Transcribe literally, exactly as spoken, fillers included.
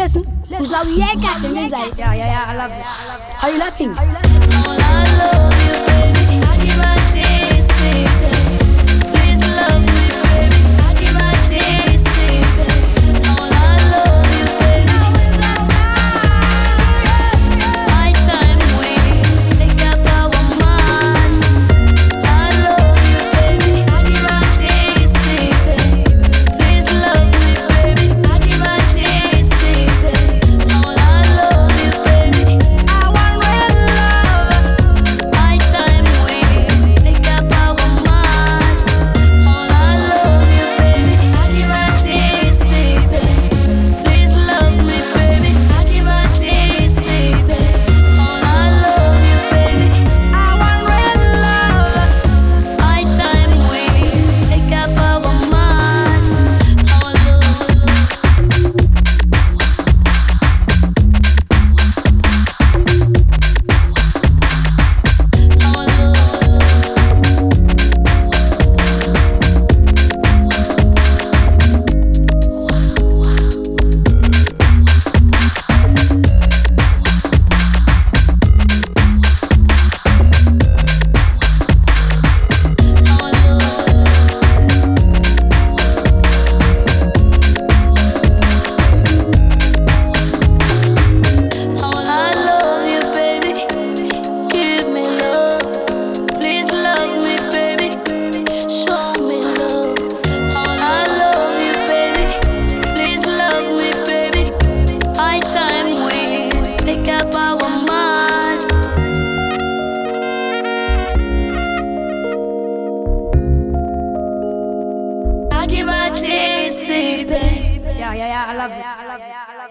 Listen, who's our yeah, cat, and then say, yeah, yeah, yeah, I love this. Are you laughing? All I love you, baby. I give a this, please love me, baby. I give a this, all I love you, baby. My time we take up our mind. I love you, baby. I give a this, please love me, baby. I give a this, all I love you, baby. I want real love. My time we take up our mind. All I love you, baby. I give a this, please love me, baby. I give a this, all I love you, baby. I want real love. My time we take up our mind. Our love. Our All I love you, baby. Give me love. Please love me, baby. Show me love. All I love you, baby. Please love me, baby. My time we take up our mind. I give a this, baby. Yeah, yeah, yeah, I love this.